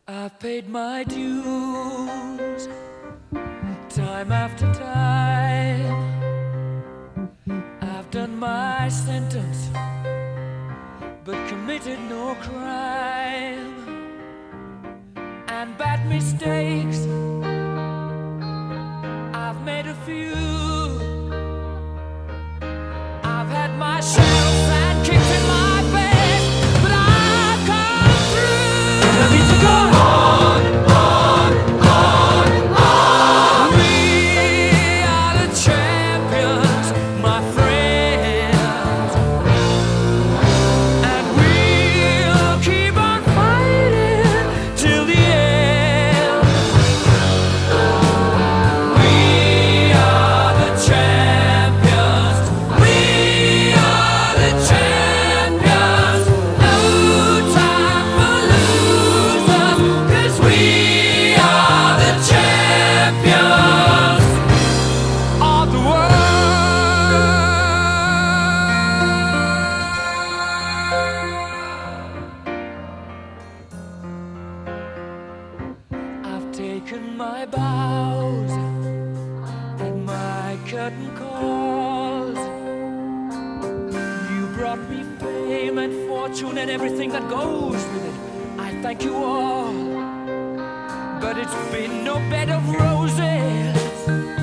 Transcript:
I've paid my dues time after time. I've done my sentence but committed no crime. And bad mistakes, I've made a few. I've had my share of bad kicks in my face, but I've come through. I need to go on, on. We are the champions, my friends, and we'll keep on fighting till the end. We are the champions. We are the champions. No time for losers, 'cause we are the champions of the world. I've taken my bows and my curtain calls. You brought me fame and fortune and everything that goes with it. I thank you all, but it's been no bed of roses.